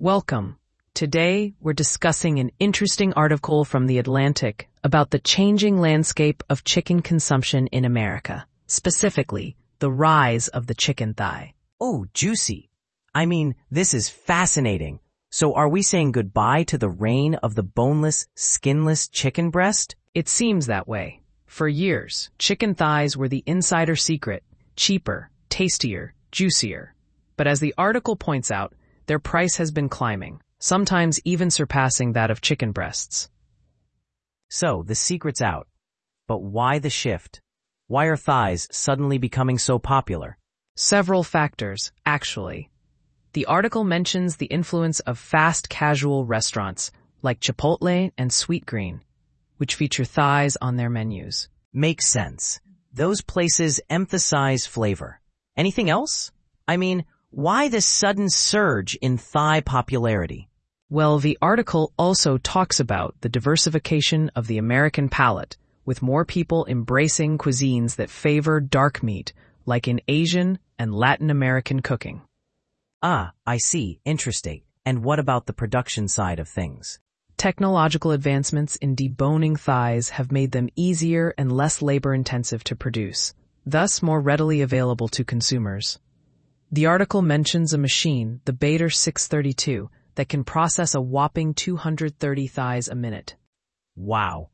Welcome. Today, we're discussing an interesting article from The Atlantic about the changing landscape of chicken consumption in America, specifically, the rise of the chicken thigh. Oh, juicy. I mean, this is fascinating. So are we saying goodbye to the reign of the boneless, skinless chicken breast? It seems that way. For years, chicken thighs were the insider secret, cheaper, tastier, juicier. But as the article points out, their price has been climbing, sometimes even surpassing that of chicken breasts. So, the secret's out. But why the shift? Why are thighs suddenly becoming so popular? Several factors, actually. The article mentions the influence of fast casual restaurants like Chipotle and Sweetgreen, which feature thighs on their menus. Makes sense. Those places emphasize flavor. Anything else? I mean, why this sudden surge in thigh popularity? Well, the article also talks about the diversification of the American palate, with more people embracing cuisines that favor dark meat, like in Asian and Latin American cooking. Ah, I see. Interesting. And what about the production side of things? Technological advancements in deboning thighs have made them easier and less labor-intensive to produce, thus more readily available to consumers. The article mentions a machine, the Bader 632, that can process a whopping 230 thighs a minute. Wow,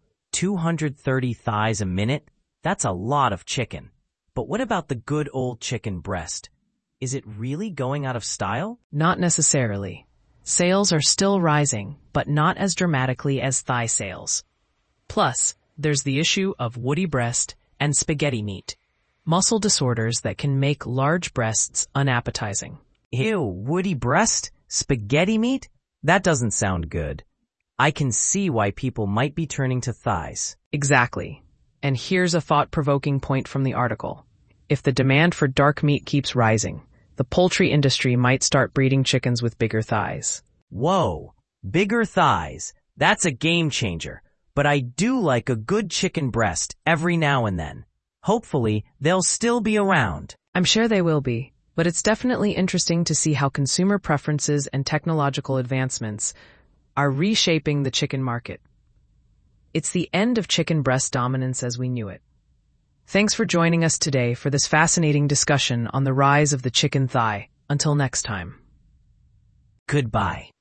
230 thighs a minute? That's a lot of chicken. But what about the good old chicken breast? Is it really going out of style? Not necessarily. Sales are still rising, but not as dramatically as thigh sales. Plus, there's the issue of woody breast and spaghetti meat, muscle disorders that can make large breasts unappetizing. Ew, woody breast? Spaghetti meat? That doesn't sound good. I can see why people might be turning to thighs. Exactly. And here's a thought-provoking point from the article. If the demand for dark meat keeps rising, the poultry industry might start breeding chickens with bigger thighs. Whoa, bigger thighs. That's a game changer. But I do like a good chicken breast every now and then. Hopefully, they'll still be around. I'm sure they will be, but it's definitely interesting to see how consumer preferences and technological advancements are reshaping the chicken market. It's the end of chicken breast dominance as we knew it. Thanks for joining us today for this fascinating discussion on the rise of the chicken thigh. Until next time. Goodbye.